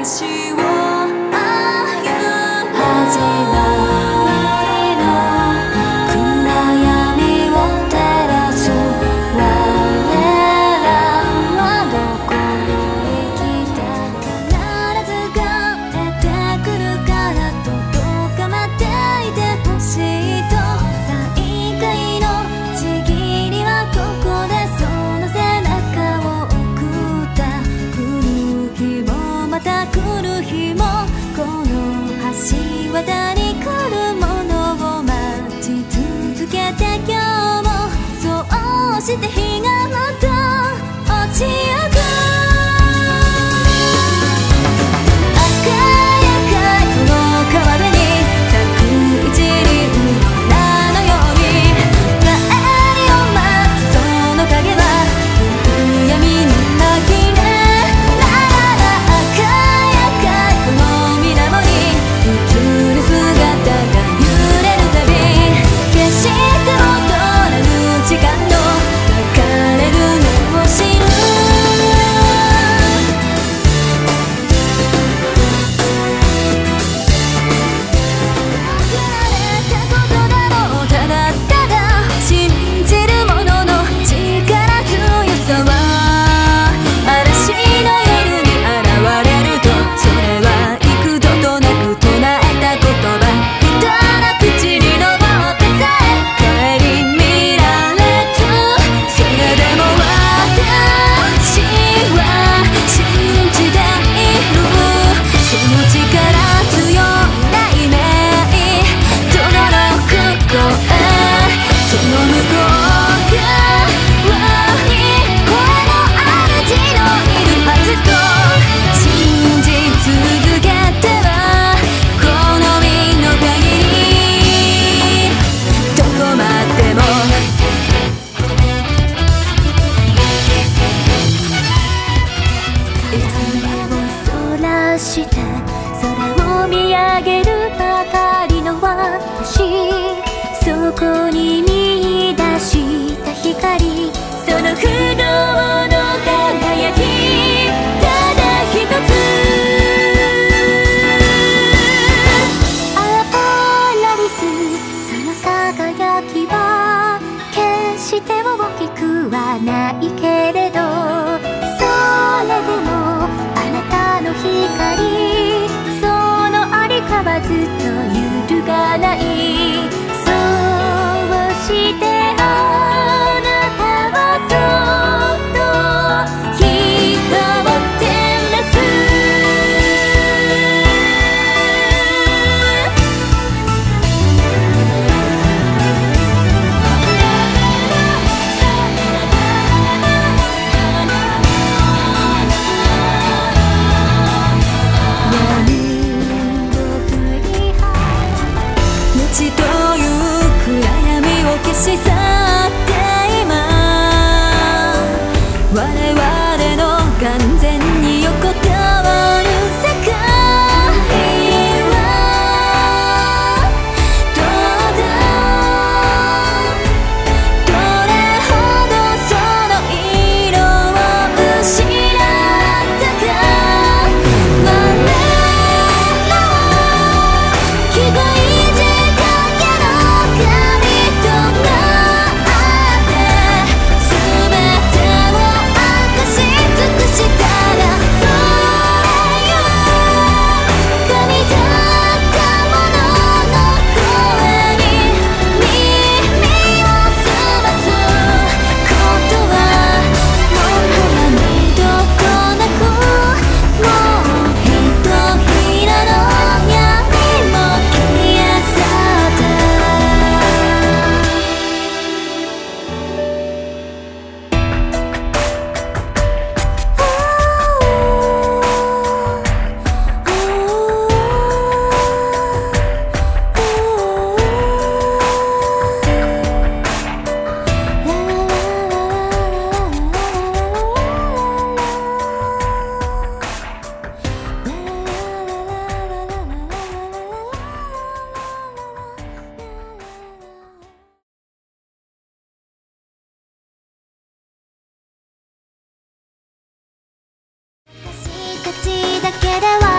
して日がまた落ちゆく赤い赤いその川辺に咲く一輪の花のように帰りを待つその影は闇に紛れながら赤い赤いその水面に映る姿が揺れるたび決して戻らぬ時間の流れるのを知る限られたことだろうただただ信じる者の力強さは嵐の夜に現れるとそれは幾度となく唱えた言葉人の口に登ってさえ顧みられずそれでも私は信じているその力強い内面轟く声その向こう側に声の主のいるはずと信じ続けてはこの身の限りどこまでもいつもそらして空を見上げるばかりの私そこに見出した光その不動の輝きただ一つアポラリスその輝きは決して大きくはないけれどそれでもあなたの光そのありかはずっと揺るがないそうしてあなたはそっと人を照らす街という暗闇を消し去って今我々の完全に横たわる世界はどうだどれほどその色を失ったか我らは気がいじかけの神となって全てを明かし尽くしたらそれよ神だったものの声に耳を澄ますことはもはや見どこなくもうひとひらの闇も消え去った私たちだけでは